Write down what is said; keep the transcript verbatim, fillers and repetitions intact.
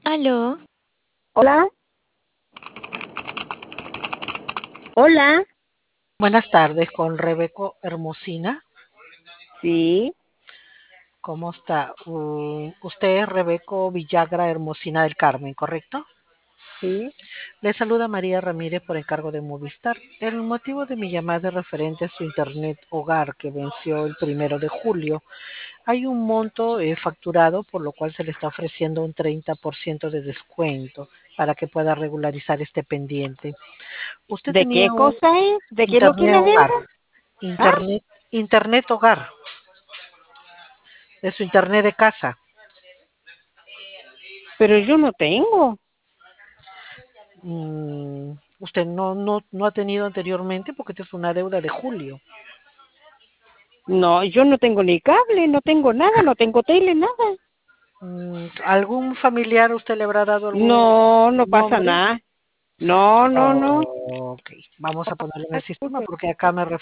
Aló, Hola, hola, Buenas tardes, con Rebeco Hermosina. sí, ¿Cómo está? Uh, usted es Rebeco Villagra Hermosina del Carmen, ¿correcto? sí, Le saluda María Ramírez por encargo de Movistar. El motivo de mi llamada es referente a su internet hogar que venció el primero de julio. Hay un monto eh, facturado por lo cual se le está ofreciendo un treinta por ciento de descuento para que pueda regularizar este pendiente. Usted ¿de qué tenía un cosa es? ¿De qué es lo que es internet la hogar, deuda? ¿Ah? internet, internet hogar, de su internet de casa. Pero yo no tengo. Mm, usted no, no, no ha tenido anteriormente porque esta es una deuda de julio. No, yo no tengo ni cable, no tengo nada, no tengo tele, nada. Mm, ¿algún familiar usted le habrá dado algún No, no pasa nombre? nada. No, no, no. Oh, ok, vamos a ponerlo en Ah, el sistema disculpe. porque acá me